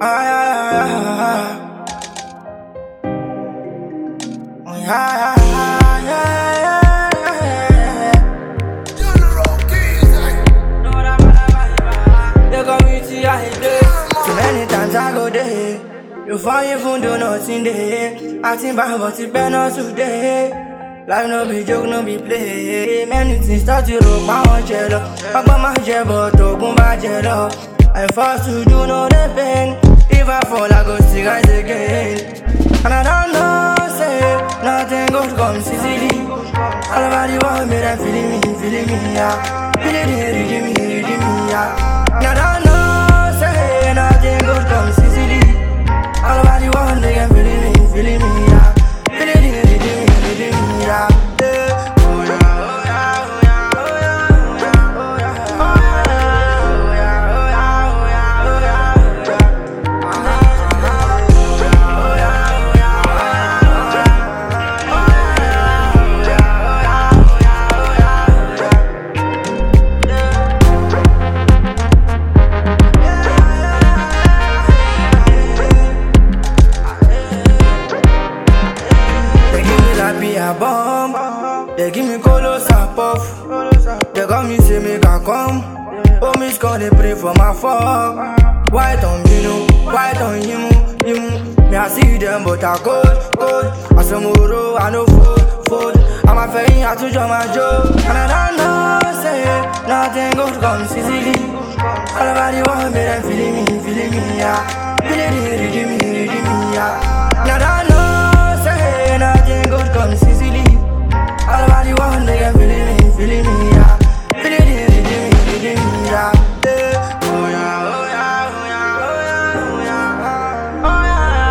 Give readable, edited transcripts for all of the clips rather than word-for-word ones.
Ay, ay, ay, ay. Ay, ay, ay, ay, ay. The community I hate. Too many times I go there. You find your phone, do nothing there. Acting bad, but it better not today. Life no be joke, no be play. Many things start to rock my own jello. Papa my jello, talk my jello. I'm forced to do no the pain. If I fall, I go see guys again. And I don't know, say nothing good comes easily. All about the world, me them feeling me, yeah. Feeling me, yeah. And I don't know, say nothing good comes easily. All about the world, they can feeling me, yeah. Feeling me, yeah. A bomb. They give me colos and puff. They got me say make I come. Oh, miss call they pray for my fuck. White on you, white on you. Me I see them but I cold. I some moro, I no fold. I'm a fairy, I to my joke. And I don't know, say nothing good comes easily. All about the world, me them feeling me, yeah. Feeling me, yeah. And I don't know, say nothing good comes easily. All about the one they can feeling me, yeah. Feeling me, yeah. Oh yeah, oh yeah, oh yeah, oh yeah, oh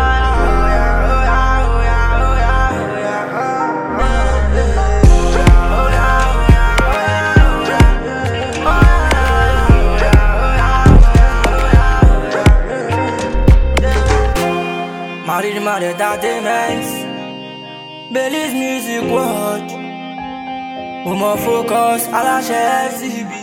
yeah. Married entertainment. Belize music world. Woman focus, I like FCB.